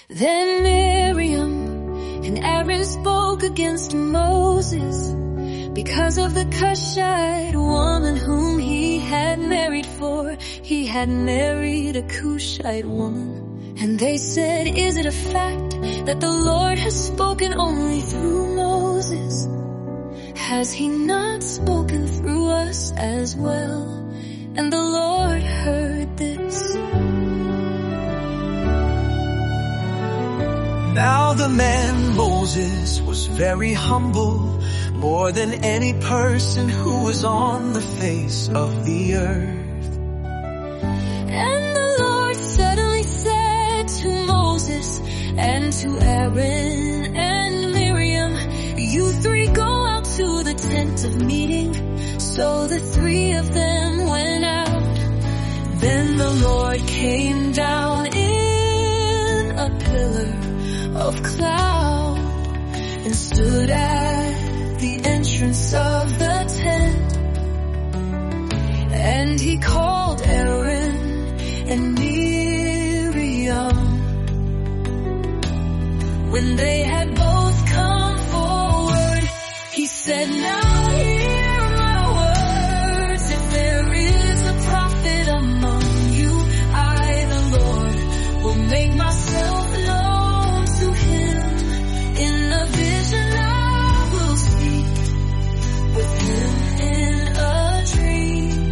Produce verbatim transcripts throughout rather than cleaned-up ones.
Then Miriam and Aaron spoke against Moses because of the Cushite woman whom he had married, for he had married a Cushite woman. And they said, "Is it a fact that the Lord has spoken only through Moses? Has he not spoken through us as well?" And the Lord heard this. Now the man Moses was very humble, more than any person who was on the face of the earth. And the Lord suddenly said to Moses and to Aaron and Miriam, "You three go out to the tent of meeting." So the three of them went out. Then the Lord came down in a pillar of cloud and stood at the entrance of the tent. And he called Aaron and Miriam. When they had both come forward, he said, "Now hear my words. If there is a prophet among you, I, the Lord, will make myself known to him. In a vision I will speak with him in a dream.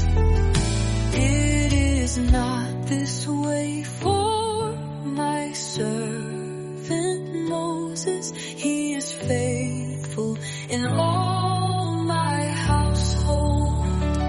It is not this way for my servant Moses. He is faithful in all my household.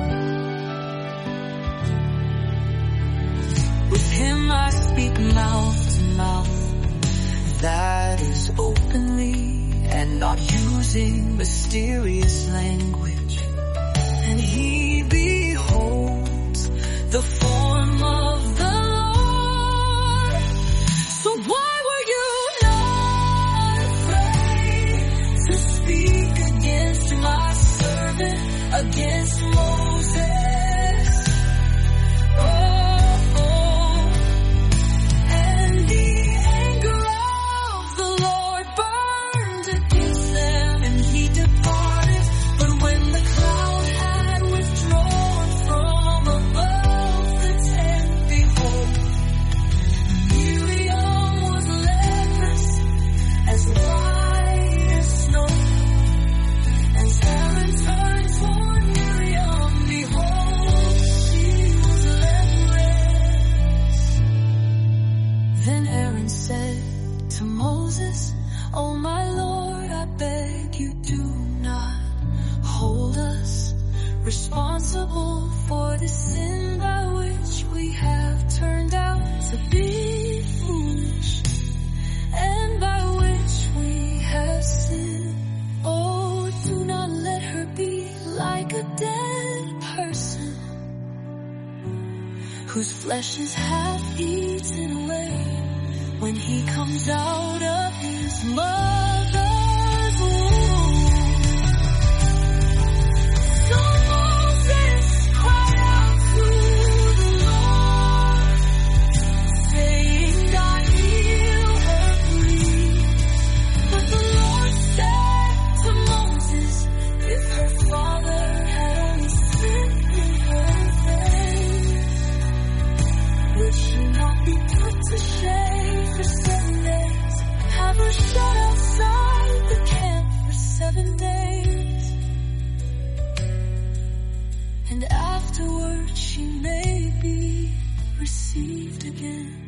With him I speak mouth to mouth, that is openly, and not using mysterious language. And he beholds the form of the Lord. So why were you not afraid to speak against my servant, against Moses? Oh, oh. And the anger of the Lord burned against them, and he departed. But when the cloud had withdrawn from above the tent, behold, Miriam was leprous, as white as snow. As Aaron turned toward Miriam, behold, she was leprous. Then Aaron said to Moses, "Oh my Lord, I beg you, do not hold us responsible for the sin by which we have turned out to be foolish, and by which we have sinned. Oh, do not let her be like a dead person, whose flesh is half eaten away when he comes out of his mother's womb." So Moses cried out to the Lord, saying, "God, heal her, please." But the Lord said to Moses, "If her father had only spit in her face, would she not be put to shame for seven days? Have her shut outside the camp for seven days, and afterward she may be received again."